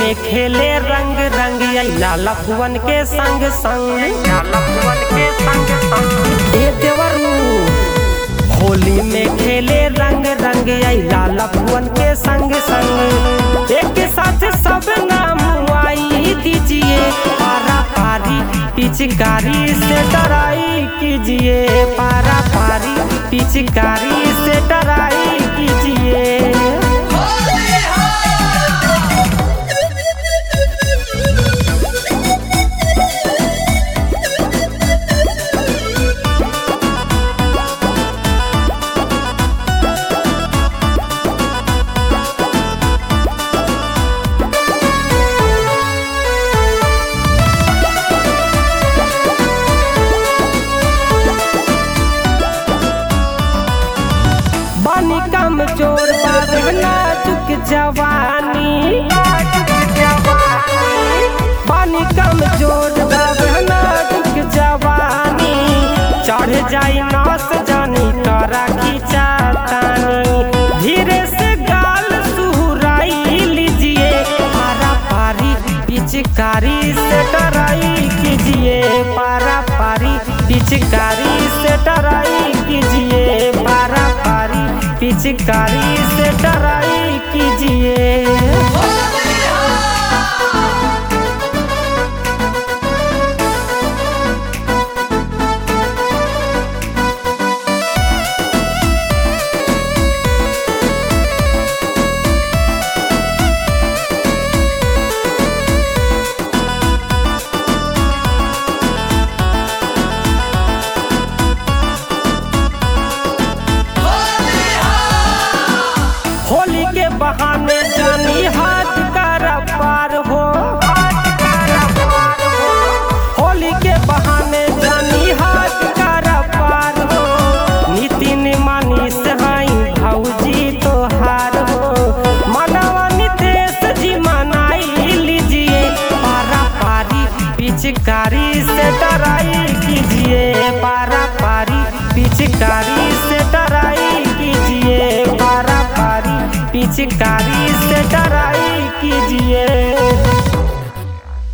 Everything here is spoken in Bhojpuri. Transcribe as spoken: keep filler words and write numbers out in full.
में खेले रंग रंग लाला फुवन के संग संग लाला फुवन के संग संग ए देवरू होली में खेले रंग रंग लाला फुवन के संग संग एक साथ सब नाम आई दीजिए पारा पारी पिचकारी से डराई कीजिए पारा पारी पिचकारी से डराई कीजिए। बानी कमजोर नाजुक जवानी बानी कमजोर नाजुक जवानी चढ़ जाई नास जानी करा खींचा तानी धीरे से गाल सुहराई लीजिए पारा पारी पिचकारी से डराई कीजिए पारा पारी पिचकारी से डराई कीजिए पारा पारी पिचकारी से डराई कीजिए। होली के बहाने जानी हाथ का पार हो होली के बहाने जानी हाथ का पार हो नितिन मानी सहाई भौजी तो हार हो मनवा नितेश जी मनाई लीजिए पारा पारी पिचकारी से डराई कीजिए पारा पारी पिचकारी से डराई कीजिए पारा पारी पिचकारी